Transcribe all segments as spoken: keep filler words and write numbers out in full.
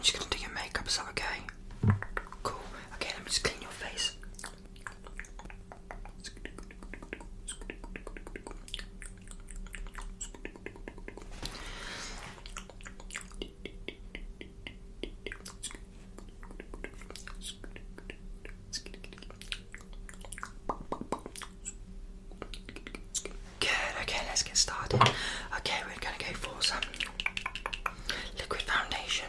just gonna do your makeup, is that okay? Cool. Okay, let me just clean your face. Good, okay, let's get started. Okay, we're gonna go for some liquid foundation.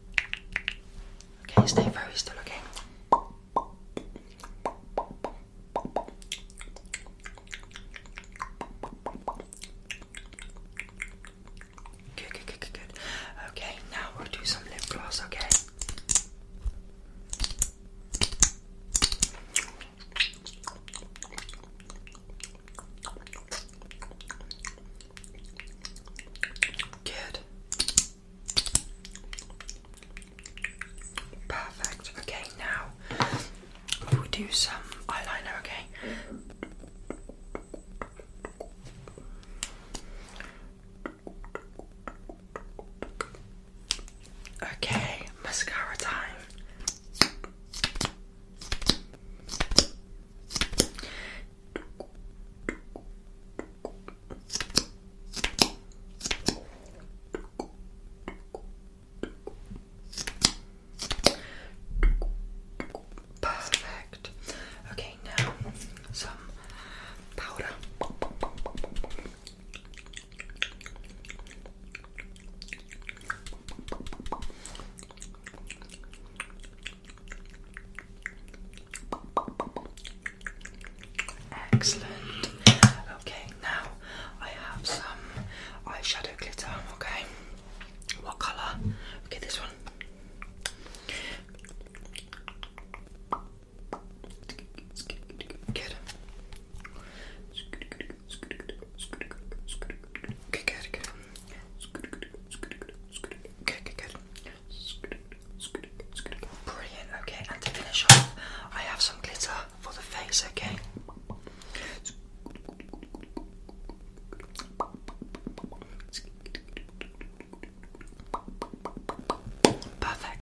Okay, stay very still, okay? Good, good, good, good, good. Okay, now we'll do some lip gloss, okay? Good. Perfect. Okay, now we'll do some